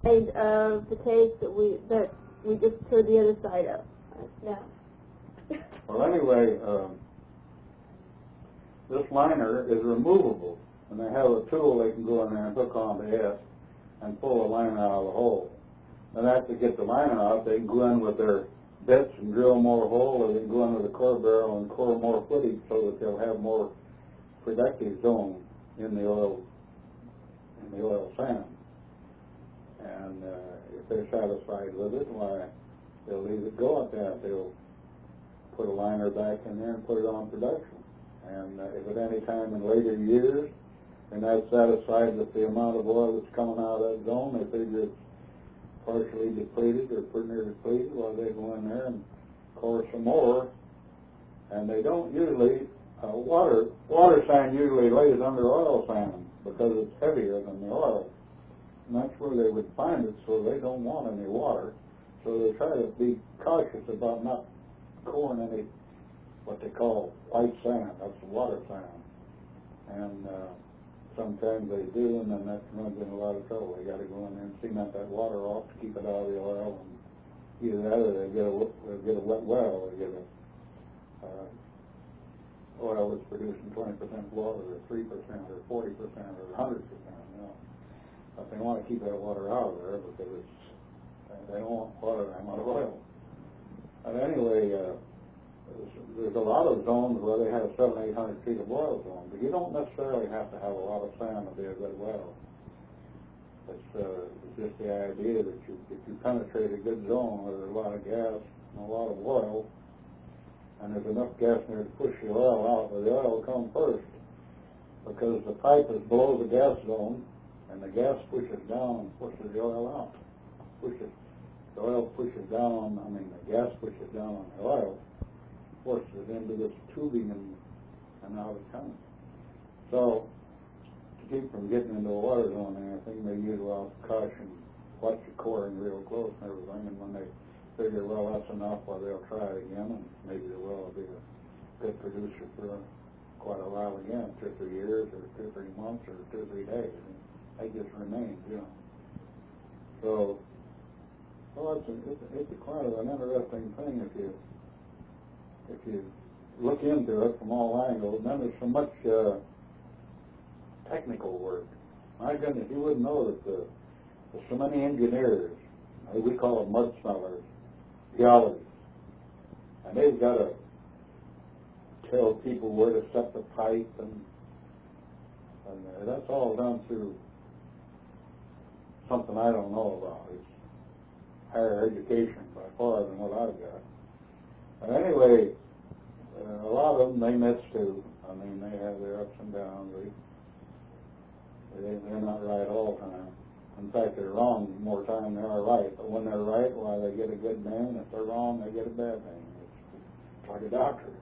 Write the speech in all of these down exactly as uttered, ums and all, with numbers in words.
side of the tank that we that we just turned the other side of now. Well, anyway, um, this liner is removable, and they have a tool they can go in there and hook onto it and pull the liner out of the hole. And after they get the liner out, they can go in with their bits and drill more hole, or they can go in with a core barrel and core more footage so that they'll have more productive zone in the oil in the oil sand. And uh, if they're satisfied with it, why, they'll leave it go at that. They'll put a liner back in there and put it on production. And uh, if at any time in later years they're not satisfied with the amount of oil that's coming out of that zone, they figure it's partially depleted or pretty near depleted, well, they go in there and core some more. And they don't usually, uh, water water sand usually lays under oil sand because it's heavier than the oil. And that's where they would find it, so they don't want any water. So they try to be cautious about not coring any, what they call white sand. That's the water sand. And uh, sometimes they do, and then that runs in a lot of trouble. They got to go in there and cement that water off to keep it out of the oil. And either that or they get a, they get a wet well, they get a uh, oil that's producing twenty percent water, or three percent, or forty percent, or one hundred percent. You know. But they want to keep that water out of there because it's, they don't want water that much oil. And anyway, uh, there's, there's a lot of zones where they have seven, eight hundred feet of oil zone, but you don't necessarily have to have a lot of sand to be a good well. It's, uh, it's just the idea that you, if you penetrate a good zone where there's a lot of gas and a lot of oil, and there's enough gas in there to push the oil out, where the oil will come first, because the pipe is below the gas zone, and the gas pushes down and pushes the oil out. Pushes the oil pushes down. I mean, the gas pushes down on the oil, forces it into this tubing, and and out it comes. So to keep from getting into a water zone and everything, they use a lot of caution, watch the coring real close and everything. And when they figure, well, that's enough, well, they'll try it again, and maybe the well will be a good producer for quite a while again, two or three years, or two or three months, or two or three days. And they just remain, you know. So, well, it's a, it's, a, it's a quite an interesting thing if you if you look into it from all angles. And then there's so much uh, technical work. My goodness, you wouldn't know that the, there's so many engineers. We call them mud smellers, geologists, and they've got to tell people where to set the pipe, and and uh, that's all done through something I don't know about. It's higher education by far than what I've got. But anyway, uh, a lot of them, they miss too. I mean, they have their ups and downs. They, they, they're not right all the time. In fact, they're wrong more time than they're right. But when they're right, why, they get a good name. If they're wrong, they get a bad name. It's like a doctor.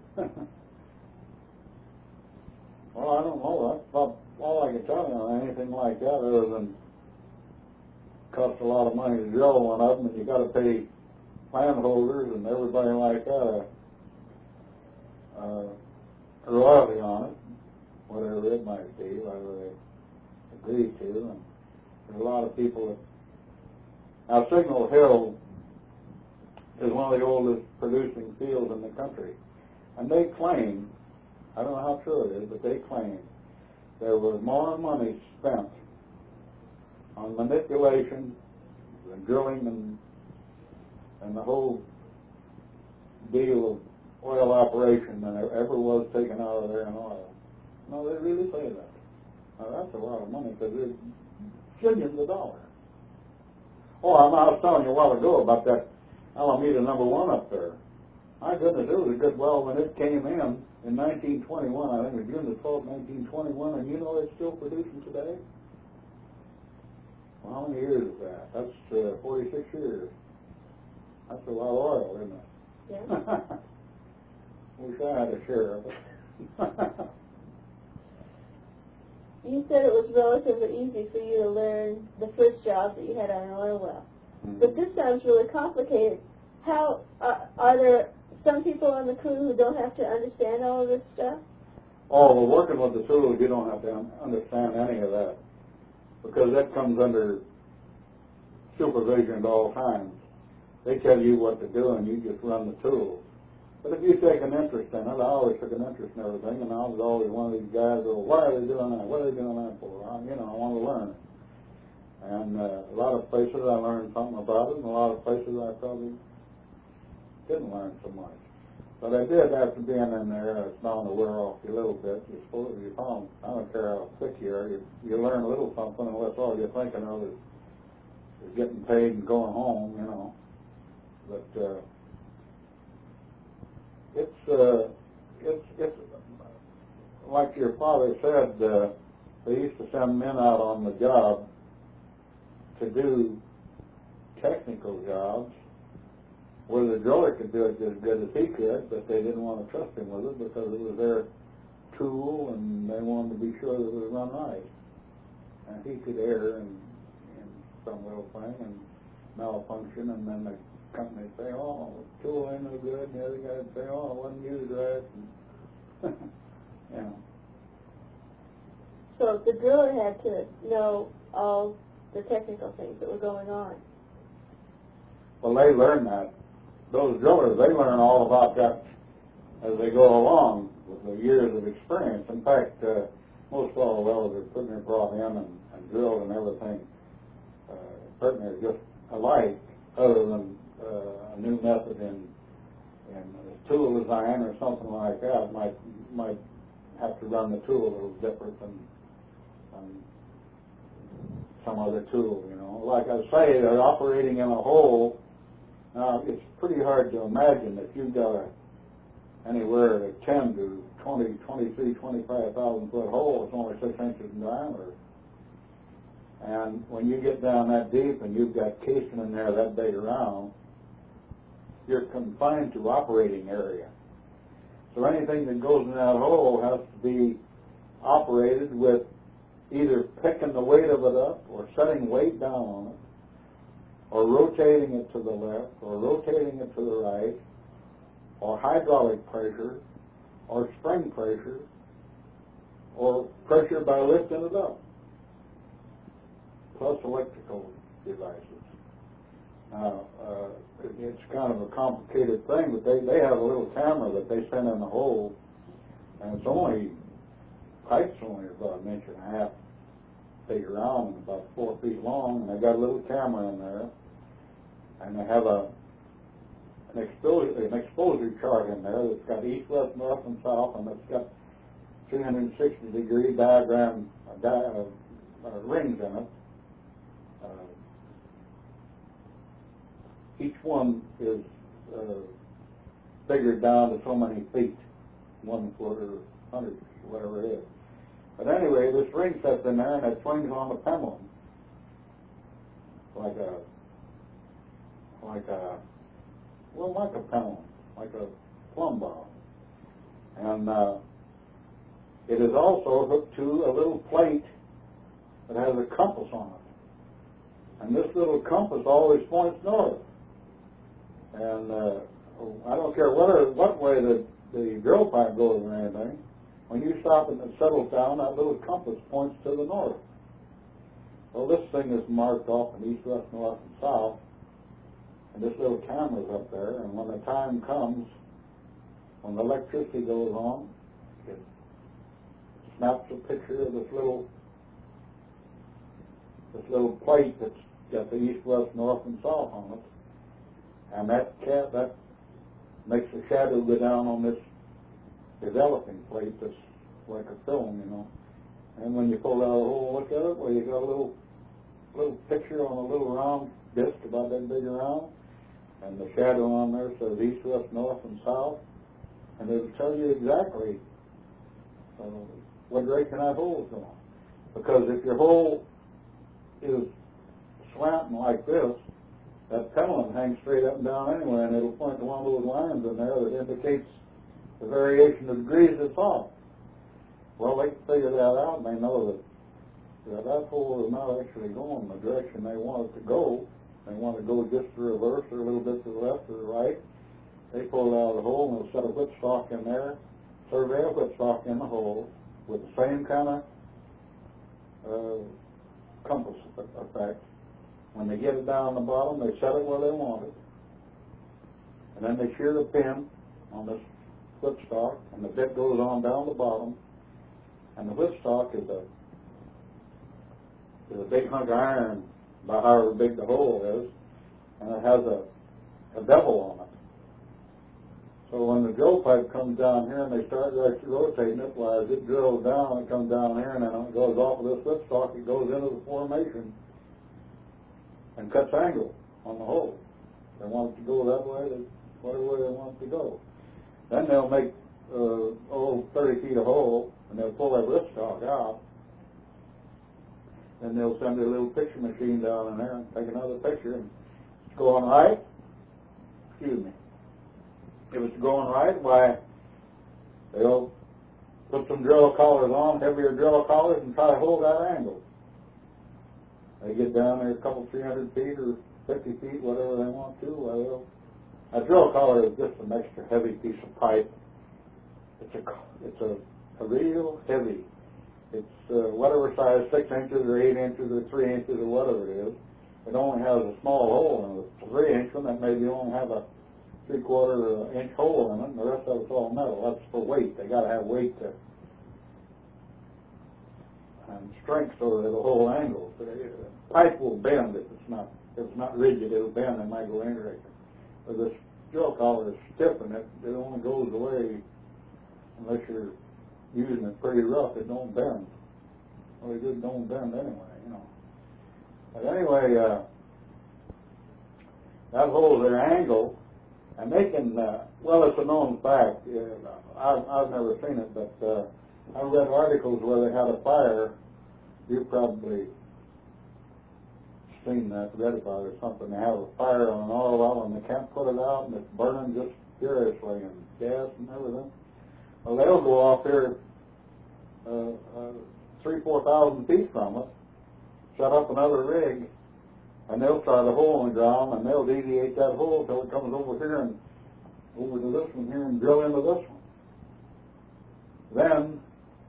Well, I don't know. That's about all I can tell you on anything like that, other than cost a lot of money to drill one of them, and you got to pay landholders and everybody like that a, a royalty on it, whatever it might be, whatever they agree to. And there's a lot of people that, now Signal Hill is one of the oldest producing fields in the country, and they claim, I don't know how true it is, but they claim there was more money spent on manipulation, the drilling, and and the whole deal of oil operation than there ever was taken out of there in oil. No, they really say that. Now, that's a lot of money, because there's billions of dollars. Oh, I was telling you a while ago about that Alameda number one up there. My goodness, it was a good well when it came in in nineteen twenty-one. I think it was June the twelfth, nineteen twenty-one, and you know it's still producing today? Well, how many years is that? That's uh, forty-six years. That's a lot of oil, isn't it? Yeah. Wish I had a share of it. You said it was relatively easy for you to learn the first job that you had on an oil well. Mm-hmm. But this sounds really complicated. How uh, are there some people on the crew who don't have to understand all of this stuff? Oh, well, working with the tools, you don't have to un- understand any of that, because that comes under supervision at all times. They tell you what to do, and you just run the tools. But if you take an interest in it, I always took an interest in everything, and I was always one of these guys who, why are they doing that? What are they doing that for? I, you know, I want to learn. And uh, a lot of places I learned something about it, and a lot of places I probably didn't learn so much. But I did, after being in there, it's bound to wear off you a little bit. You're supposed to be home. I don't care how thick you are. You, you learn a little something, unless all you're thinking of is, is getting paid and going home, you know. But uh, it's, uh, it's, it's, like your father said, uh, they used to send men out on the job to do technical jobs where the driller could do it as good as he could, but they didn't want to trust him with it because it was their tool and they wanted to be sure that it would run right. And he could err in, in some little thing and malfunction, and then the company would say, oh, the tool ain't no good, and the other guy would say, oh, it wasn't used right. And you know. So the driller had to know all the technical things that were going on. Well, they learn that. Those drillers, they learn all about that as they go along with the years of experience. In fact, uh, most all the wells are pretty near brought in and, and drilled and everything uh, pretty near just alike, other than uh, a new method in, in tool design or something like that might might have to run the tool a little different than, than some other tool, you know. Like I say, they're operating in a hole. Now, it's pretty hard to imagine that you've got a, anywhere to ten to twenty, twenty-three, twenty-five thousand foot hole. It's only six inches in diameter. And when you get down that deep and you've got casing in there that big around, you're confined to operating area. So anything that goes in that hole has to be operated with either picking the weight of it up or setting weight down on it, or rotating it to the left, or rotating it to the right, or hydraulic pressure, or spring pressure, or pressure by lifting it up, plus electrical devices. Now, uh, it's kind of a complicated thing, but they, they have a little camera that they send in the hole, and it's only, pipe's only about an inch and a half big around and about four feet long, and they got a little camera in there, and they have a an exposure, an exposure chart in there that's got east, west, north, and south, and it's got three hundred sixty degree diagram uh, di uh, uh, rings in it. Uh, each one is uh, figured down to so many feet, one foot or hundred, whatever it is. But anyway, this ring sets in there and it swings on the pendulum like a, like a, well, like a pendulum, like a plumb bob. And uh, it is also hooked to a little plate that has a compass on it. And this little compass always points north. And uh, I don't care whether, what way the, the drill pipe goes or anything, when you stop and it settles down, that little compass points to the north. Well, this thing is marked off in east, west, north, and south, and this little camera's up there, and when the time comes, when the electricity goes on, it snaps a picture of this little, this little plate that's got the east, west, north, and south on it, and that cat, that makes a shadow go down on this developing plate that's like a film, you know. And when you pull out a hole, look at it, well, you got a little little picture on a little round disc about that big around, and the shadow on there says east, west, north, and south, and it'll tell you exactly uh, what direction that hole is going. Because if your hole is slanting like this, that pendulum hangs straight up and down anyway, and it'll point to one of those lines in there that indicates the variation of degrees it's off. Well, they can figure that out, and they know that, that that hole is not actually going the direction they want it to go. They want to go just the reverse or a little bit to the left or the right. They pull it out of the hole, and they'll set a whipstock in there, survey a whipstock in the hole with the same kind of uh, compass effect, When they get it down on the bottom, they set it where they want it. And then they shear the pin on this whipstock, and the bit goes on down the bottom. And the whipstock is a is a big hunk of iron, about however big the hole is, and it has a, a bevel on it. So when the drill pipe comes down here and they start rotating it, well, as it drills down, it comes down here, and then it goes off of this whipstock, it goes into the formation and cuts angle on the hole. If they want it to go that way, they, whatever way they want it to go. Then they'll make uh, oh, thirty feet of hole, and they'll pull that whipstock out. Then they'll send a little picture machine down in there and take another picture, and it's going right. Excuse me. If it's going right, why, they'll put some drill collars on, heavier drill collars, and try to hold that angle. They get down there a couple, three hundred feet or fifty feet, whatever they want to. Well, a drill collar is just an extra heavy piece of pipe. It's a, it's a, a real heavy. It's uh, whatever size, six inches or eight inches or three inches or whatever it is. It only has a small hole in it. It's a three inch one that maybe only have a three quarter inch hole in it, and the rest of it's all metal. That's for weight. They got to have weight to and strength so that it'll hold angles. The pipe will bend if it's not if it's not rigid. It'll bend. It might go any direction. But this drill collar is stiff, and it it only goes away unless you're using it pretty rough. It don't bend. Well, it just don't bend anyway, you know. But anyway, uh, that holds their angle. And they can, uh, well, it's a known fact. Uh, I've, I've never seen it, but uh, I read articles where they had a fire. You've probably seen that, read about it or something. They have a fire on an oil well, and they can't put it out, and it's burning just furiously, and gas and everything. Well, they'll go off here uh, uh, three, four thousand feet from it, set up another rig, and they'll try the hole in the ground, and they'll deviate that hole until it comes over here and over to this one here and drill into this one. Then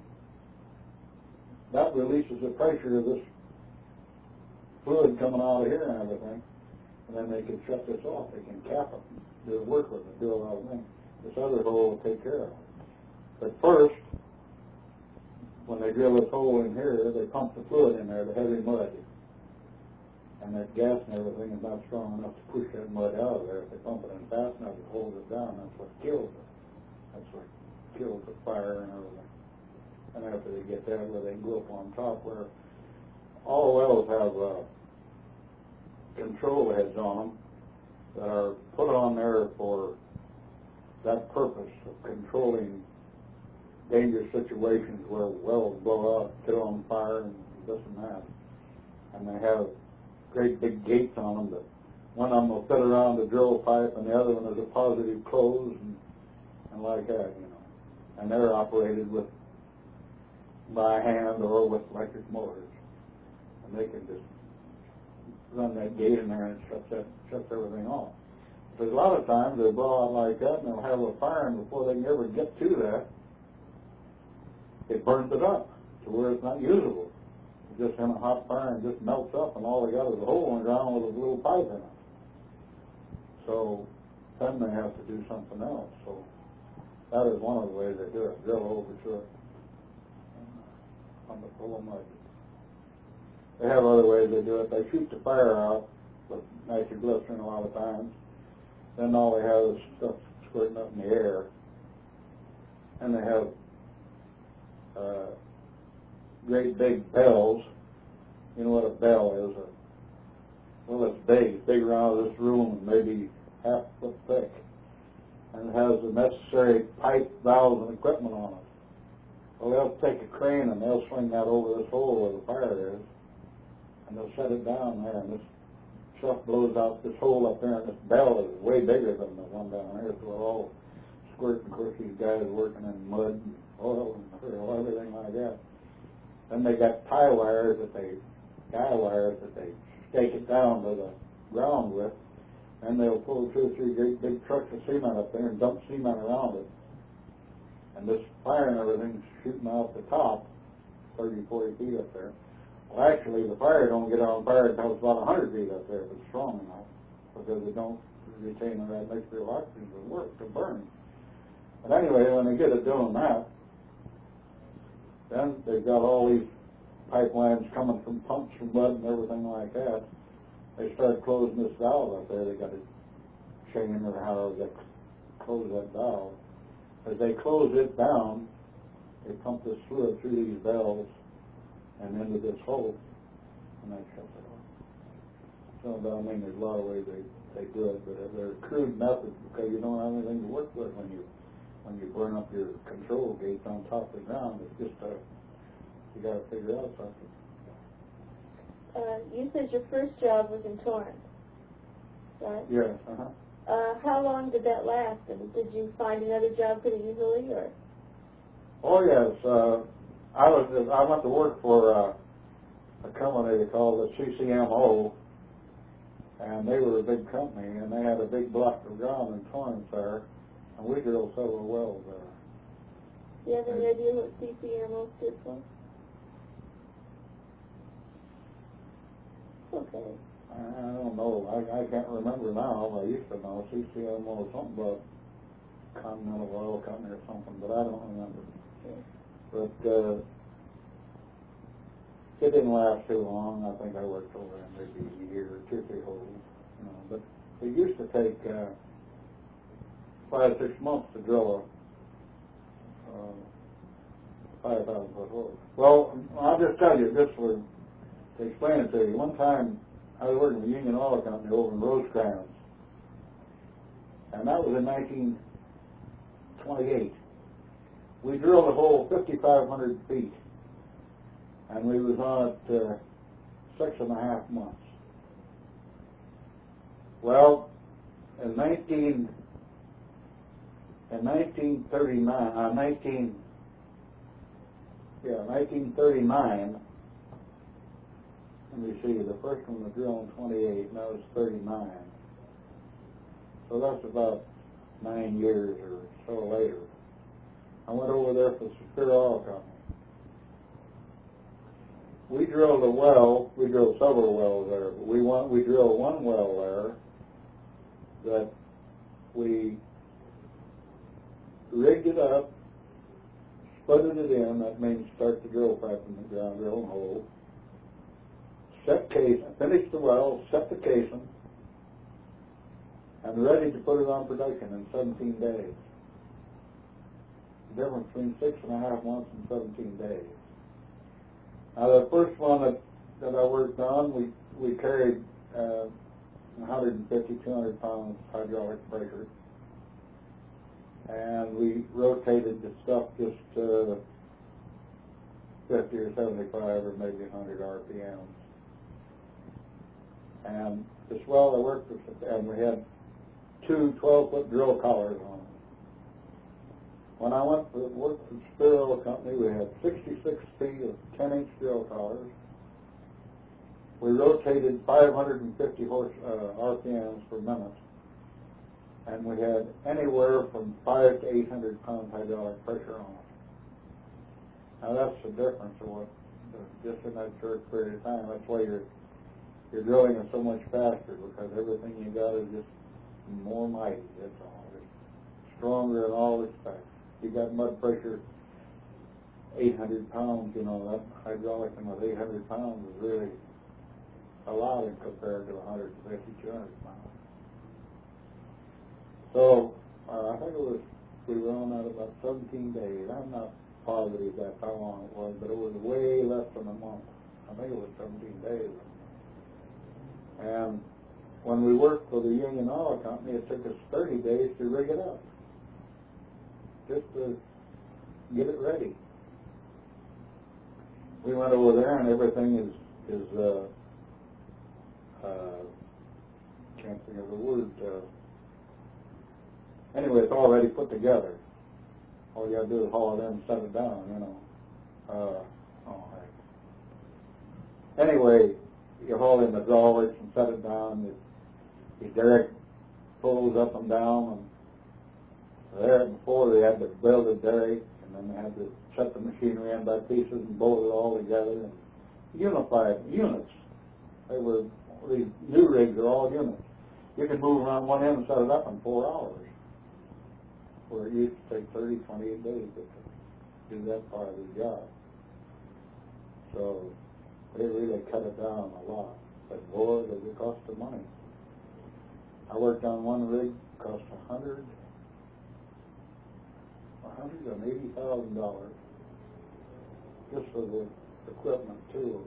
that releases the pressure of this fluid coming out of here and everything, and then they can shut this off. They can cap it, do work with it, do a lot of things. This other hole will take care of it. But first, when they drill this hole in here, they pump the fluid in there, the heavy mud. And that gas and everything is not strong enough to push that mud out of there. If they pump it in fast enough, it holds it down. That's what kills it. That's what kills the fire and everything. And after they get there, where they can go up on top, where all wells have uh, control heads on them that are put on there for that purpose of controlling dangerous situations where wells blow out, get on fire, and this and that. And they have great big gates on them that one of them will fit around the drill pipe, and the other one is a positive close, and, and like that, you know. And they're operated with by hand or with electric motors, and they can just run that gate in there and it shuts that shuts everything off. Because a lot of times they blow out like that, and they'll have a fire, and before they can ever get to that, it burns it up to where it's not usable. Just in a hot fire and just melts up, and all they got is a hole in the ground with a little pipe in it. So then they have to do something else. So that is one of the ways they do it. Drill over to it on the full of mud. They have other ways they do it. They shoot the fire out with nitroglycerin a lot of times. Then all they have is stuff squirting up in the air. And they have uh, great big bells. You know what a bell is? A, well, it's big. It's big around this room, maybe half a foot thick. And it has the necessary pipe, valves, and equipment on it. Well, they'll take a crane and they'll swing that over this hole where the fire is, and they'll set it down there, and this stuff blows out this hole up there, and this bell is way bigger than the one down there, so we're all squirting. Of course, these guys working in mud and oil and oil, everything like that. Then they got tie wires that they, guy wires that they stake it down to the ground with, and they'll pull two or three great big trucks of cement up there and dump cement around it. And this fire and everything's shooting out the top, thirty, forty feet up there. Well, actually, the fire don't get on fire until it's about one hundred feet up there, if it's strong enough, because it don't retain that mixture of oxygen to work, to burn. But anyway, when they get it doing that, then they've got all these pipelines coming from pumps from mud and everything like that. They start closing this valve up there. They got a chain or however they close that valve. As they close it down, they pump this fluid through these valves and into this hole, and they shut it off. So, I mean, there's a lot of ways they, they do it, but they're crude methods because you don't have anything to work with when you when you burn up your control gates on top of the ground. It's just uh, you got to figure out something. Uh, you said your first job was in Torrance, right? Yes. Uh-huh. Uh, how long did that last? And did you find another job pretty easily, or? Oh yes. Uh, I was. I went to work for uh, a company called the C C M O, and they were a big company, and they had a big block of ground in Torrance there, and we drilled several wells there. Do you have any idea what C C M O stood for? Okay. I don't know. I, I can't remember now. I used to know C C M O was something about Continental Oil Company or something, but I don't remember. Okay. But uh, it didn't last too long. I think I worked over there maybe a year or two, three holes. You know, but it used to take uh, five, six months to drill a uh, five thousand foot hole. Well, I'll just tell you this for to explain it to you. One time I was working for Union Oil Company over in Rosecrans, and that was in nineteen twenty-eight. We drilled a hole fifty-five hundred feet, and we was on it uh, six and a half months. Well, in nineteen in nineteen thirty-nine, uh, nineteen yeah, nineteen thirty-nine. Let me see. The first one was drilled in twenty-eight, and that was thirty-nine. So that's about nine years or so later. I went over there for Superior Oil Company. We drilled a well. We drilled several wells there. But we want we drilled one well there that we rigged it up, spudded it in. That means start the drill pipe in the ground, drill and hole. Set casing, finished the well, set the casing, and ready to put it on production in seventeen days. The difference between six and a half months and seventeen days. Now, the first one that, that I worked on, we, we carried uh, one fifty, two hundred pounds hydraulic pressure, and we rotated the stuff just uh, fifty or seventy-five or maybe one hundred R P Ms. And this well I worked with, and we had two twelve-foot drill collars on it. When I went to work for the Superior Oil Company, we had sixty-six feet of ten-inch drill collars. We rotated five hundred fifty horse uh, R P Ms per minute, and we had anywhere from five to eight hundred pound hydraulic pressure on it. Now that's the difference of what just in that short period of time. That's why you're Your drilling is so much faster, because everything you got is just more mighty, that's all. It's stronger in all respects. You got mud pressure, eight hundred pounds, you know, that hydraulic thing with eight hundred pounds is really a lot in compared to one fifty, two hundred pounds. So, uh, I think it was, we were on that about seventeen days. I'm not positive that's how long it was, but it was way less than a month. I think it was seventeen days. And when we worked for the Union Oil Company, it took us thirty days to rig it up, just to get it ready. We went over there, and everything is is uh, uh, can't think of the word. Uh, anyway, it's already put together. All you got to do is haul it in and set it down. You know. Uh, oh, heck. Anyway. You haul in the drawers and set it down. The, the derrick pulls up and down. And there before they had to build a derrick, and then they had to set the machinery in by pieces and bolt it all together. And unified units. They were, these new rigs are all units. You can move around one end and set it up in four hours, where it used to take thirty, twenty-eight days to do that part of the job. So they really cut it down a lot. But boy, does it cost the money. I worked on one rig, cost a hundred, a hundred and eighty thousand dollars just for the equipment too.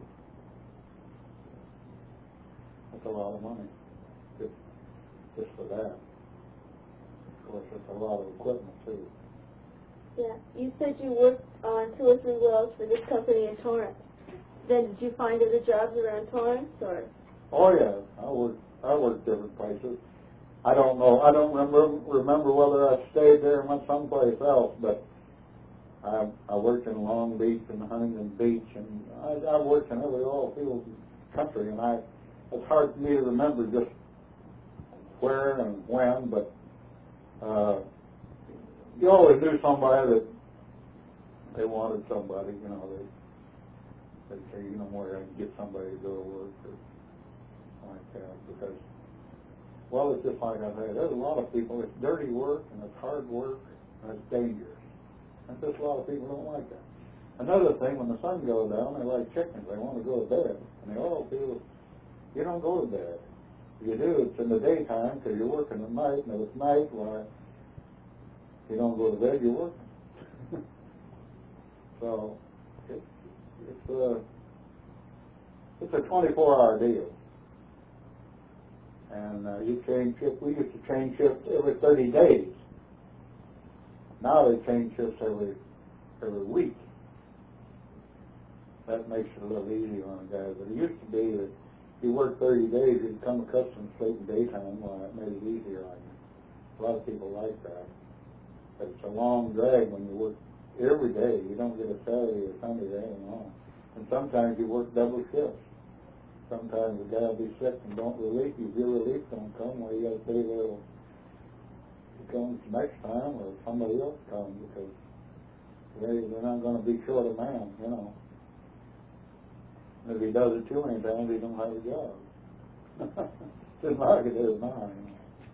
That's a lot of money, just just for that. Of course, it's a lot of equipment too. Yeah, you said you worked on two or three wells for this company in Torrance. Then did you find other jobs around Torrance, or? Oh yeah, I worked. I worked different places. I don't know. I don't remember remember whether I stayed there or went someplace else, but I I worked in Long Beach and Huntington Beach, and I, I worked in every oil field country, and I it's hard for me to remember just where and when, but uh, you always knew somebody that they wanted somebody, you know, they they'd say, you know, where I can get somebody to go to work or like that, because, well, it's just like I say, there's a lot of people, it's dirty work and it's hard work and it's dangerous. And just a lot of people don't like that. Another thing, when the sun goes down, they're like chickens, they want to go to bed. And the oil field, you don't go to bed. If you do, it's in the daytime because you're working at night, and if it's night, why, if you don't go to bed, you're working. So, it's, it's a, it's a twenty-four hour deal. And uh, you change shift. We used to change shifts every thirty days. Now they change shifts every every week. That makes it a little easier on the guys. But it used to be that if you work thirty days, you'd become accustomed to sleeping daytime. Well, it made it easier on you. A lot of people like that. But it's a long drag when you work every day. You don't get a Saturday or Sunday day long. And sometimes you work double shifts. Sometimes the guy will be sick and don't relief you. If your relief don't come, well, you got to stay there till he comes next time, or somebody else comes, because they, they're not going to be short a man, you know. And if he does it too many times, he don't have a job. Just like it is now, you know.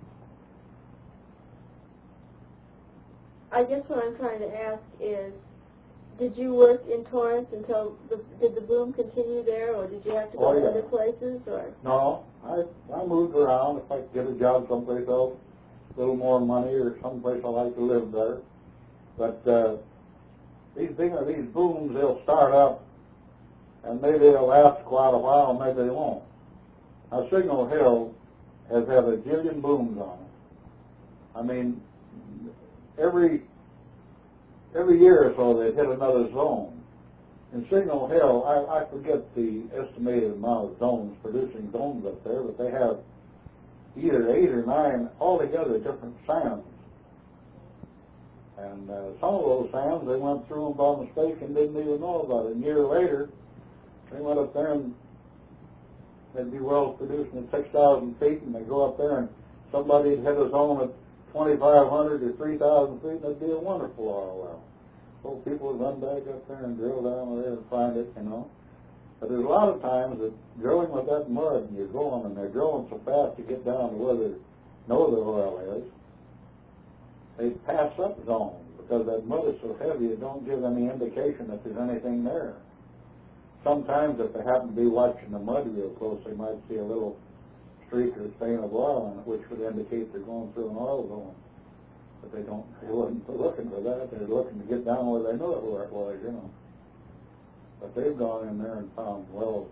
I guess what I'm trying to ask is, did you work in Torrance until the, did the boom continue there, or did you have to go oh, to yeah. other places, or? No, I I moved around. If I could get a job someplace else, a little more money, or someplace I like to live better. But uh, these things, these booms, they'll start up, and maybe they'll last quite a while, and maybe they won't. Now, Signal Hill has had a jillion booms on it. I mean, every every year or so they hit another zone. In Signal Hill, I, I forget the estimated amount of zones, producing zones up there, but they have either eight or nine altogether different sands. And uh, some of those sands, they went through them by mistake and didn't even know about it. A year later, they went up there and they'd be wells producing at six thousand feet, and they go up there and somebody'd hit a zone at twenty-five hundred or three thousand feet, and it'd be a wonderful oil well. So people would run back up there and drill down there and find it, you know. But there's a lot of times that drilling with that mud, and you're going, and they're drilling so fast to get down to where they know the oil is, they pass up zones because that mud is so heavy it don't give any indication that there's anything there. Sometimes if they happen to be watching the mud real close, they might see a little streak or stain of oil on it, which would indicate they're going through an oil zone. But they don't, they wasn't looking for that. They're looking to get down where they knew it where it was, you know. But they've gone in there and found wells,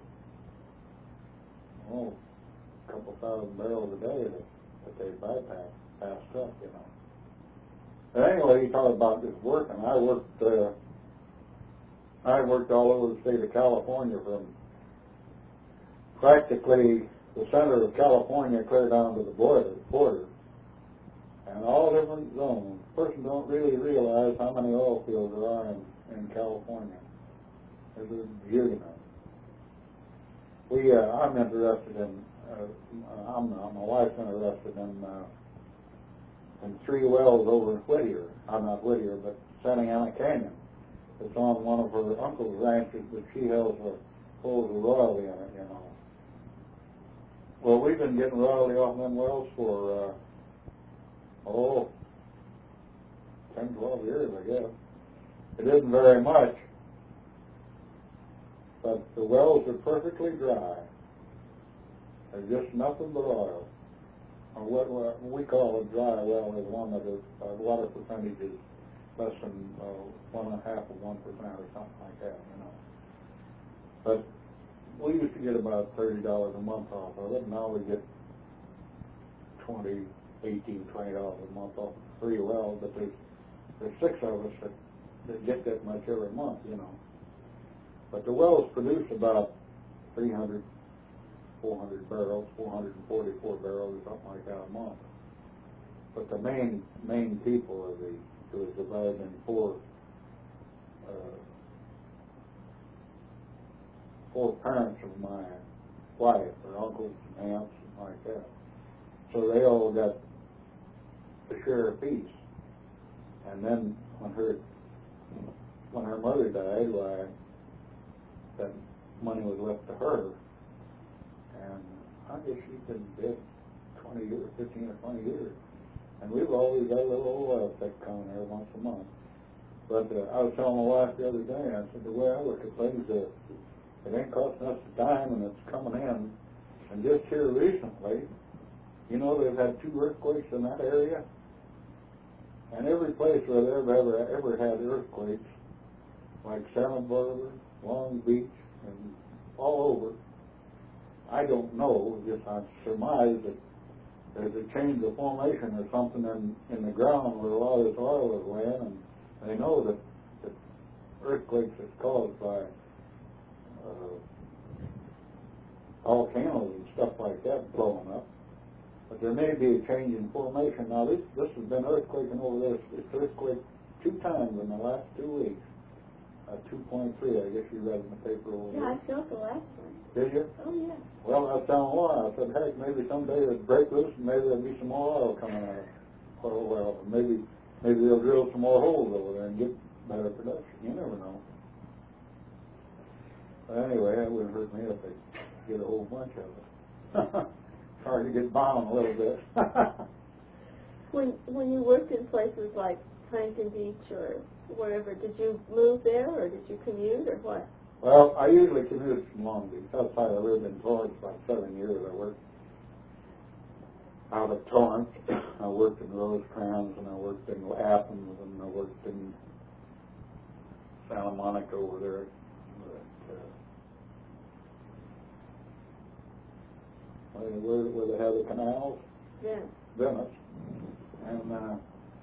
oh, a couple thousand barrels a day that, that they bypassed, passed up, you know. But anyway, you talk about this working. I worked, uh, I worked all over the state of California, from practically the center of California clear down to the border, border, and all different zones. A person don't really realize how many oil fields there are in, in California. There's a billion of them. We, uh, I'm interested in, uh, I'm not, my wife's interested in, uh, in three wells over in Whittier. I'm not Whittier, but Santa Ana Canyon. It's on one of her uncle's ranches, but she has a pulls a royalty in it, you know. Well, we've been getting royalty off them wells for, uh, oh, ten, twelve years, I guess. It isn't very much, but the wells are perfectly dry. There's just nothing but oil. Or what, what we call a dry well is one that is, uh, water percentage is less than uh, one and a half of one percent or something like that, you know. But we used to get about thirty dollars a month off of it. Now we get twenty, eighteen, twenty dollars a month off three wells. But there's there's six of us that, that get that much every month, you know. But the wells produce about three hundred, four hundred barrels, four hundred forty-four barrels, or something like that a month. But the main main people of the it was divided in four uh, four parents of my wife, or uncles and aunts and like that. So they all got a share of peace. And then when her when her mother died, why that money was left to her. And I guess she's been dead twenty years, fifteen or twenty years. And we've always got a little oil check coming there once a month. But uh, I was telling my wife the other day, I said, the way I look at things, uh, it ain't costing us a dime and it's coming in. And just here recently, you know, they've had two earthquakes in that area. And every place where they've ever, ever had earthquakes, like Santa Barbara, Long Beach, and all over, I don't know, just I surmise that there's a change of formation or something in, in the ground where a lot of this oil is laying, and they know that, that earthquakes is caused by uh, volcanoes and stuff like that blowing up. But there may be a change in formation. Now, this this has been earthquaking over there. It's earthquake two times in the last two weeks. Uh, two point three, I guess you read in the paper over there. Yeah, I felt the last one. Did you? Oh, yeah. Well, I was telling Laura, I said, heck, maybe someday it'll break loose and maybe there'll be some more oil coming out of it. Well, well, maybe, maybe they'll drill some more holes over there and get better production. You never know. But anyway, it wouldn't hurt me if they get a whole bunch of it. It's hard to get by them a little bit. when when you worked in places like Huntington Beach or wherever, did you move there or did you commute or what? Well, I usually commute from Long Beach. Outside, I lived in Torrance about seven years. I worked out of Torrance. I worked in Rosecrans, and I worked in Athens, and I worked in Santa Monica over there. But, uh, where, where they have the canals? Yeah. Venice. And, uh,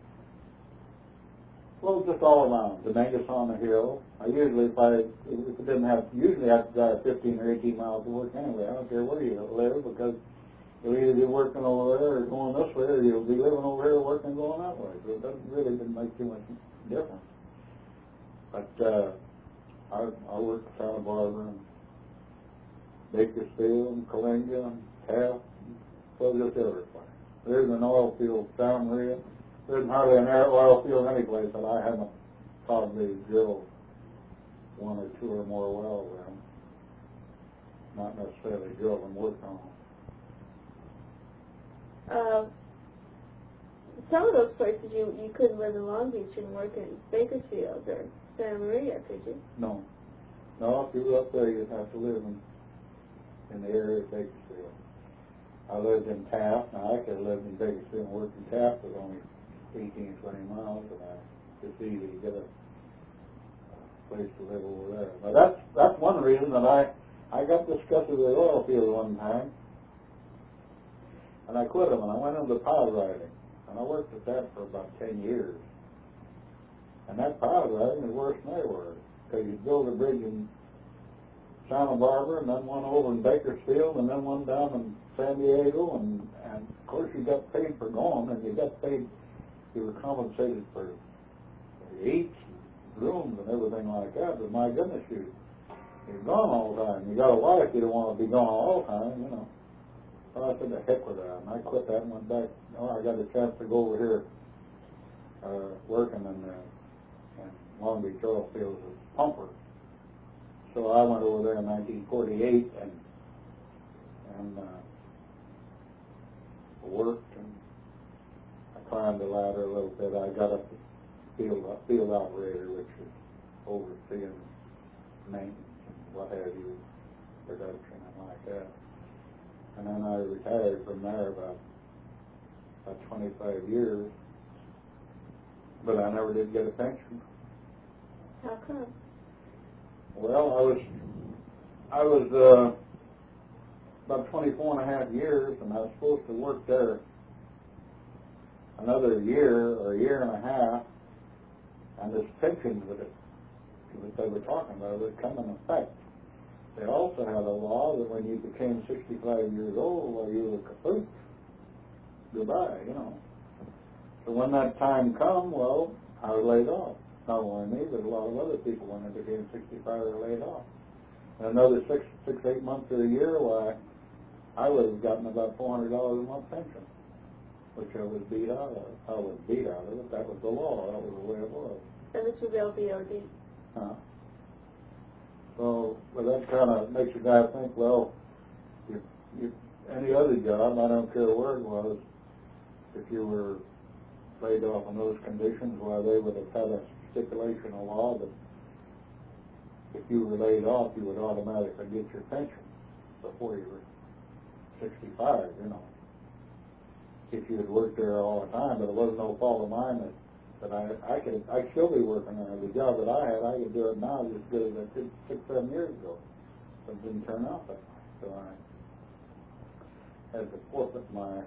well, just all around. The Vegas on the hill. I usually, if I, if it didn't have, usually I have to drive fifteen or eighteen miles to work anyway. I don't care where you live, because you'll either be working over there or going this way, or you'll be living over here working and going that way. So it doesn't really didn't make too much difference. But uh, I, I worked in Santa Barbara and Bakersfield and Calinga and Taft, well, just every place. There's an oil field, Santa Maria. There's hardly an oil field any place that I haven't probably drilled one or two or more wells in. Not necessarily drilled and worked on them. Uh, some of those places you, you couldn't live in Long Beach and work in Bakersfield or Santa Maria, could you? No. No, if you were up there, you'd have to live in, in the area of Bakersfield. I lived in Taft. Now, I could have lived in Bakersfield and worked in Taft. It was only eighteen, twenty miles, and I, it's easy to get a place to live over there. But that's that's one reason that I I got disgusted with the oil field one time, and I quit them, and I went into pile driving, and I worked at that for about ten years. And that pile driving is worse than they were, because you build a bridge in Santa Barbara, and then one over in Bakersfield, and then one down in San Diego, and, and of course you got paid for going, and you got paid, you were compensated for, for eats, and rooms, and everything like that. But my goodness, you, you're gone all the time. You got a wife, you don't want to be gone all the time, you know. So I said, the heck with that, and I quit that and went back. You know, I got a chance to go over here uh, working in, uh, in Long Beach oil fields as a pumper. so I went over there in nineteen forty-eight and and uh, worked, and I climbed the ladder a little bit. I got up to field field operator, which is overseeing maintenance and what have you, production and like that. And then I retired from there about about twenty-five years, but I never did get a pension. How come? Well, I was I was uh, about twenty-four and a half years, and I was supposed to work there another year or a year and a half, and this pension that, it, that they were talking about would come in effect. They also had a law that when you became sixty-five years old, well, you were kaput. Goodbye, you know. So when that time come, well, I was laid off. Not only me, but a lot of other people when they became sixty-five were laid off. And another six, six, eight months or a year, why, I would have gotten about four hundred dollars a month pension, which I was beat out of. I was beat out of it. That was the law. That was the way it was. And this was L B O D. Huh? So, well, that kind of makes a guy think, well, you, you, any other job, I don't care where it was, if you were laid off in those conditions, well, they would have had a stipulation of law that if you were laid off, you would automatically get your pension before you were sixty-five, you know, if you had worked there all the time. But it wasn't no fault of mine that, that I, I could, I'd still be working there. The job that I had, I could do it now just as good as I did six, seven years ago. But it didn't turn out that way. So I had to forfeit my,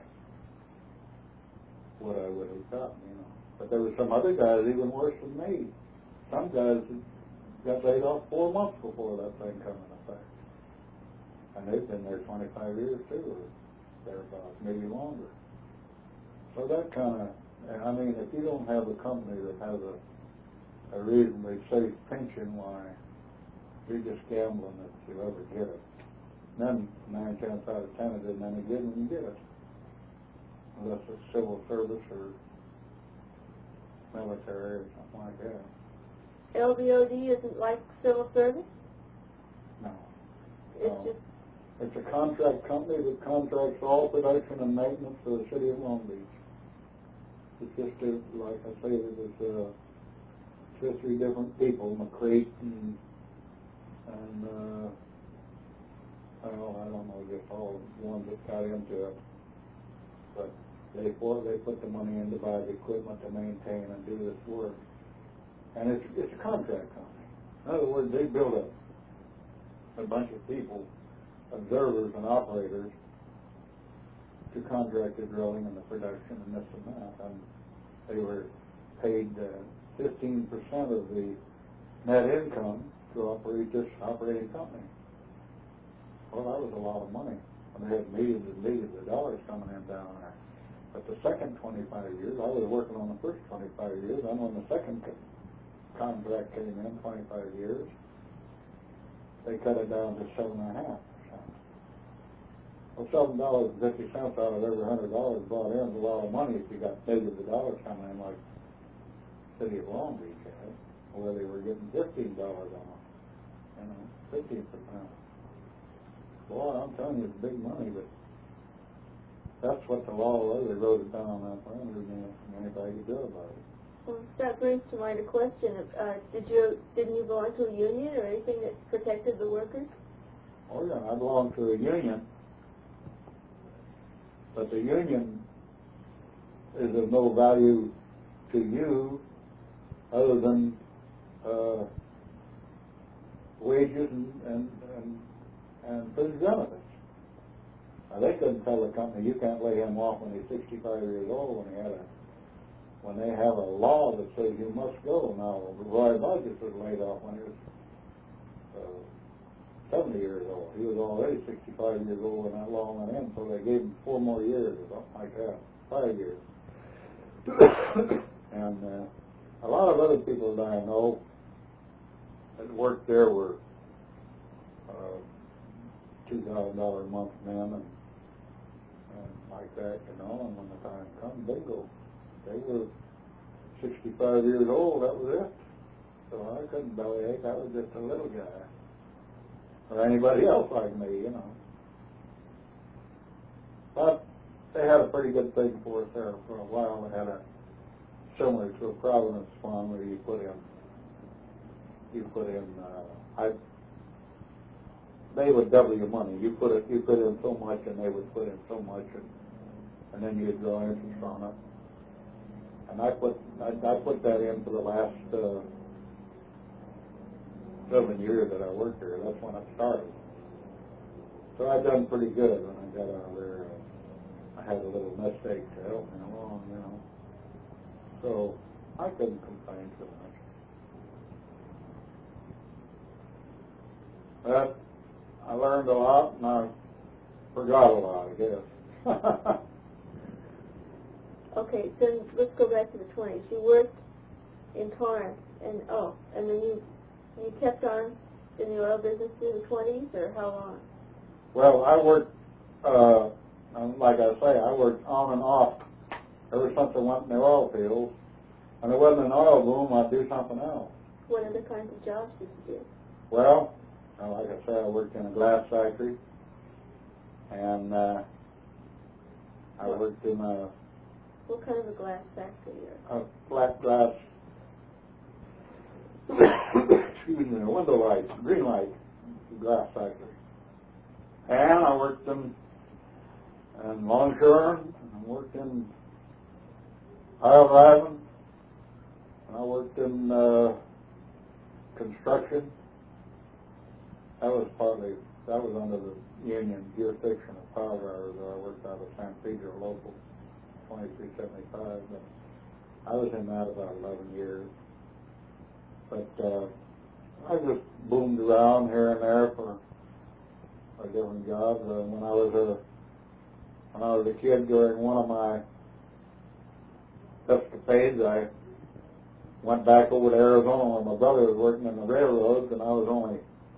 what I would have gotten, you know. But there were some other guys even worse than me. Some guys got laid off four months before that thing come into effect. And they've been there twenty-five years too, or thereabouts, maybe longer. So that kind of, I mean, if you don't have a company that has a, a reasonably safe pension, why, you're just gambling that you'll ever get it. Then nine tenths out of ten it isn't any good when you get it, unless it's civil service or military or something like that. L B O D isn't like civil service? No. It's no. just... It's a contract company that contracts all production and maintenance for the city of Long Beach. It's just, a, like I say, there's uh, two or three different people, McCreek and, and uh, well, I don't know, just all the ones that got into it. But they, they put the money in to buy the equipment to maintain and do this work. And it's, it's a contract company. In other words, they build a, a bunch of people, observers and operators, to contract the drilling and the production and this and that. And they were paid uh, fifteen percent of the net income to operate this operating company. Well, that was a lot of money. And they had millions and millions of dollars coming in down there. But the second twenty-five years, I was working on the first twenty-five years, and when the second contract came in, twenty-five years, they cut it down to seven and a half percent. Well, seven dollars and fifty cents out of every hundred dollars brought in is a lot of money if you got millions of dollars coming in like the city of Long Beach had, where they were getting fifteen dollars on it, you know, fifteen percent. Boy, I'm telling you, it's big money, but that's what the law was. They wrote it down on that plan. There wasn't anybody could do about it. Well, that brings to mind a question. Uh, did you, didn't you belong to a union or anything that protected the workers? Oh, yeah, I belong to a union. But the union is of no value to you other than uh, wages and, and, and, and fringe benefits. Now, they couldn't tell the company, you can't lay him off when he's sixty-five years old when he had a, when they have a law that says you must go. Now, Roy Burgess was laid off when he was uh, seventy years old. He was already sixty-five years old when that law went in, so they gave him four more years or something like that, five years. And uh, a lot of other people that I know that worked there were uh, two thousand dollars a month men and, and like that, you know, and when the time comes, they go. They were sixty-five years old, that was it. So I couldn't bellyache, I was just a little guy. or anybody else like me, you know. But they had a pretty good thing for us there for a while. They had a similar to a Providence Fund where you put in, you put in, uh, I, they would double your money. You put it, you put in so much, and they would put in so much, and, and then you'd draw interest on it. And I put, I, I put that in for the last uh, seven years that I worked there. That's when it started. So I'd done pretty good when I got out of there. I had a little nest egg to help me along, you know. So I couldn't complain too much. But I learned a lot, and I forgot a lot, I guess. Okay, so let's go back to the twenties. You worked in Torrance, and oh, and then you you kept on in the oil business through the twenties, or how long? Well, I worked, uh, like I say, I worked on and off ever since I went in the oil fields. When there wasn't an oil boom, I'd do something else. What other kinds of jobs did you do? Well, uh, like I say, I worked in a glass factory, and uh, I what? worked in a, What kind of a glass factory? a flat glass, excuse me, a window light, green light glass factory. And I worked in, in longshore, and I worked in pile driving, and I worked in uh, construction. That was partly, that was under the union jurisdiction of pile drivers. I worked out of San Pedro local, twenty-three seventy-five, but I was in that about eleven years. But uh, I just boomed around here and there for a different job. Uh, when I was a when I was a kid, during one of my escapades, I went back over to Arizona where my brother was working in the railroads, and I was only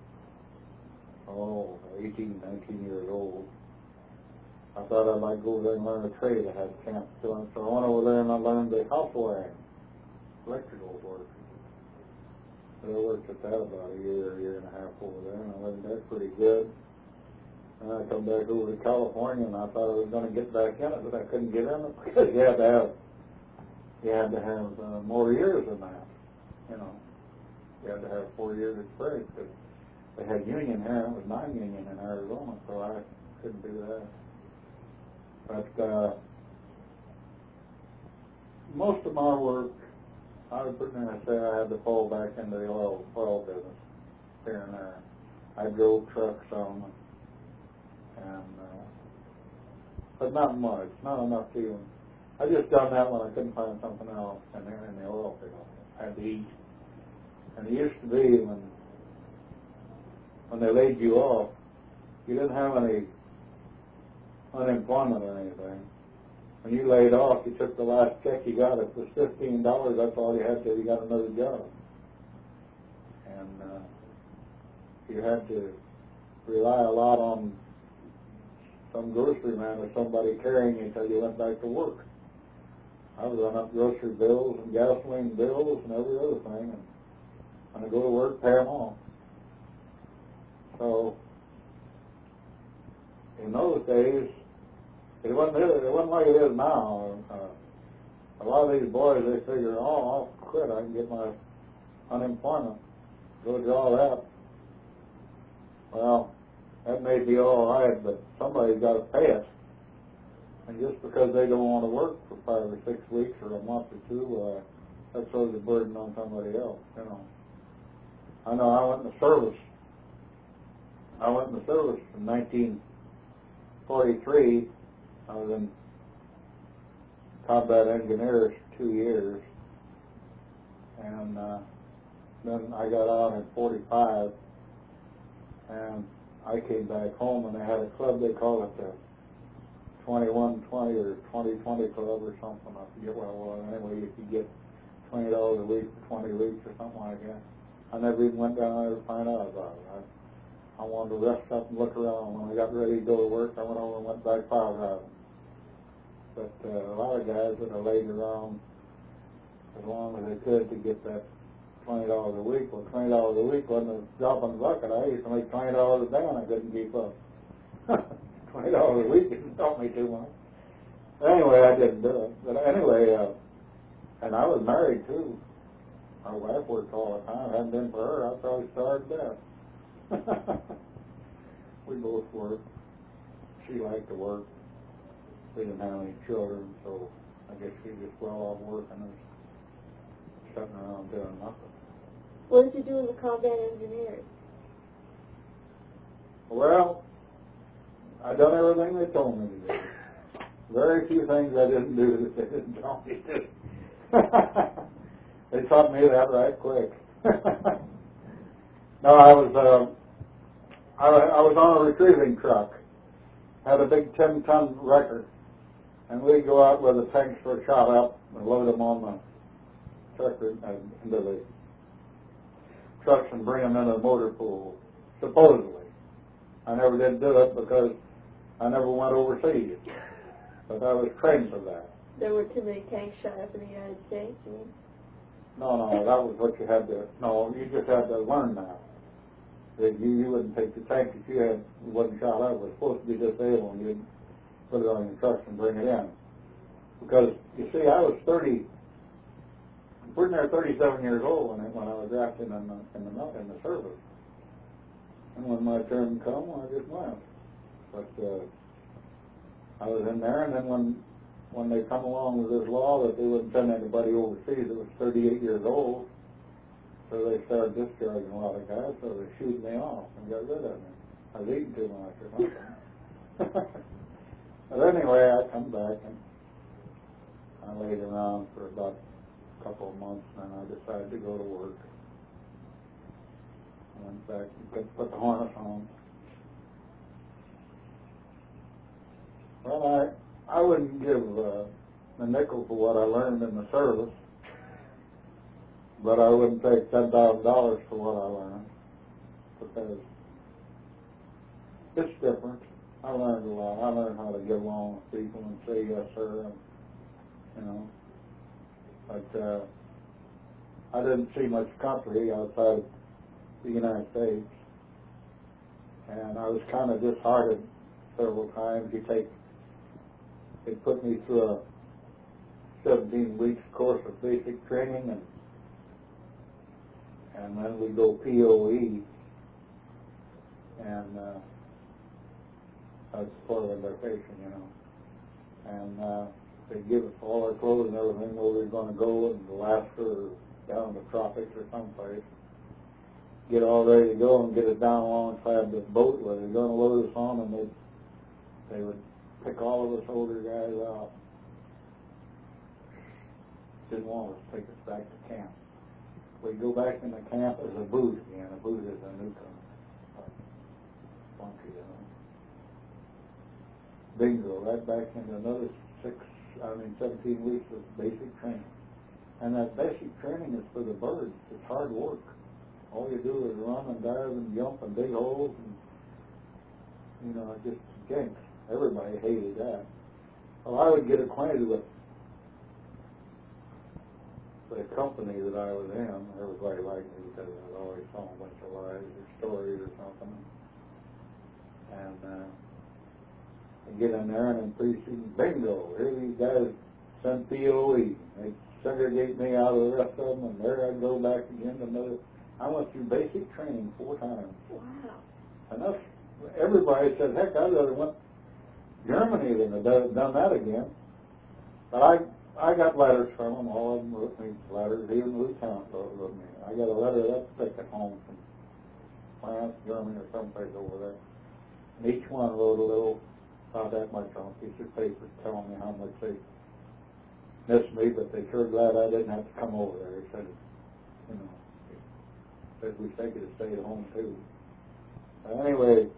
oh eighteen, nineteen years old. I thought I might go over there and learn a trade. I had a chance to learn, so I went over there and I learned the house wiring, electrical work. So I worked at that about a year, a year and a half over there, and I learned that pretty good. And I come back over to California, and I thought I was going to get back in it, but I couldn't get in it because you had to have, you had to have uh, more years than that. You know, you had to have four years experience because they had union here, and it was non-union in Arizona, so I couldn't do that. But uh, most of my work, I would pretty much say I had to fall back into the oil oil business here and there. I drove trucks some, and uh, but not much, not enough to even. I just done that when I couldn't find something else in there in the oil field. I had to eat, and it used to be when when they laid you off, you didn't have any unemployment or anything. When you laid off, you took the last check you got. If it was fifteen dollars, that's all you had till you got another job. And uh, you had to rely a lot on some grocery man or somebody carrying you till you went back to work. I was running up grocery bills and gasoline bills and every other thing, and when I go to work, pay them off. So in those days, it wasn't, it wasn't like it is now. Uh, a lot of these boys, they figure, oh, I'll quit. I can get my unemployment. Go draw that. Well, that may be all right, but somebody's got to pay it. And just because they don't want to work for five or six weeks or a month or two, uh, that throws a burden on somebody else, you know. I know I went in the service. I went in the service in nineteen forty-three. I was in combat engineers for two years, and uh, then I got out in forty-five, and I came back home, and they had a club, they called it the twenty-one twenty or twenty twenty club or something. I forget what it was. Anyway, you could get twenty dollars a week for twenty weeks or something like that. I never even went down there to find out about it. I, I wanted to rest up and look around. When I got ready to go to work, I went over and went back pile driving. But uh, a lot of guys that are laid around as long as they could to get that twenty dollars a week. Well, twenty dollars a week wasn't a drop in the bucket. I used to make twenty dollars a day and I couldn't keep up. twenty dollars a week didn't help me too much. Anyway, I didn't do it. But anyway, uh, and I was married too. My wife worked all the time. If it hadn't been for her, I'd probably starved to death. We both worked. She liked to work. We didn't have any children, so I guess she just well off working and sitting around doing nothing. What did you do in the combat engineers? Well, I done everything they told me to do. Very few things I didn't do that they didn't tell me to do. They taught me that right quick. No, I was uh, I, I was on a retrieving truck. Had a big ten-ton wrecker, and we'd go out where the tanks were shot up and load them on the tractor and into the trucks and bring them into the motor pool. Supposedly, I never did do it because I never went overseas, but I was trained for that. There were too many tanks shot up in the United States, you mean? No, no, that was what you had to. No, you just had to learn that. That you, you wouldn't take the tank that you had wasn't shot out. It was supposed to be disabled, and you'd put it on your trucks and bring it in. Because you see, I was thirty, pretty near thirty-seven years old when I, when I was drafted in the in the in the service. And when my turn come, I just went. But uh, I was in there, and then when when they come along with this law that they wouldn't send anybody overseas that was thirty-eight years old, so they started discharging a lot of guys, so they shooed me off and got rid of me. I was eating too much or something. But anyway, I come back and I laid around for about a couple of months, and then I decided to go to work. I went back and put the harness on. Well, I, I wouldn't give uh, a nickel for what I learned in the service, but I wouldn't take ten thousand dollars for what I learned, because it's different. I learned a lot. I learned how to get along with people and say yes, sir, and, you know. But uh, I didn't see much country outside the United States, and I was kind of disheartened several times. You take, they put me through a seventeen weeks course of basic training, and and then we go P O E, and uh, that's part of our vacation, you know. And uh, they give us all our clothes and everything where we're going to go, in Alaska or down in the tropics or someplace. Get all ready to go and get us down alongside the boat where they're going to load us on, and they they would pick all of us older guys out. Didn't want us to take us back to camp. We go back in the camp as a boot again. A boot is a newcomer. Funky, you know. Bingo, right back into another six, I mean seventeen weeks of basic training. And that basic training is for the birds. It's hard work. All you do is run and dive and jump and dig holes, and, you know, it just stinks. Everybody hated that. Well, I would get acquainted with the company that I was in. Everybody liked me because I was always telling a bunch of lies or stories or something. And uh, I get in there, and then pretty soon, bingo, here these guys sent P O E. They segregate me out of the rest of them, and there I go back again to another. I went through basic training four times. Wow. And that's, everybody said, heck, I'd rather went to Germany than have done, done that again. But I I got letters from them. All of them wrote me letters. Even the lieutenant wrote, wrote me. I got a letter that thick at home from France, Germany, or someplace over there. And each one wrote a little, about that much on a piece of paper, telling me how much they missed me, but they sure glad I didn't have to come over there. They said, you know, they said we take you to stay at home too. But anyway,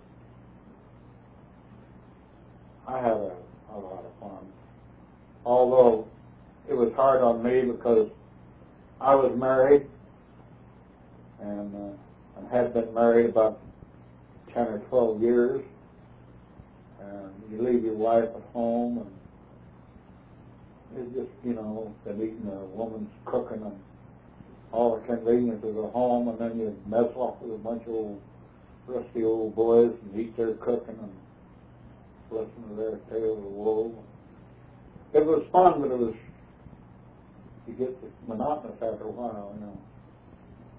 I had a, a lot of fun. Although it was hard on me because I was married and, uh, and had been married about ten or twelve years, and you leave your wife at home, and it's just, you know, been eating a woman's cooking, and all the conveniences of home, and then you'd mess off with a bunch of old, rusty old boys and eat their cooking and listen to their tales of woe. It was fun, but it was, you get monotonous after a while, you know.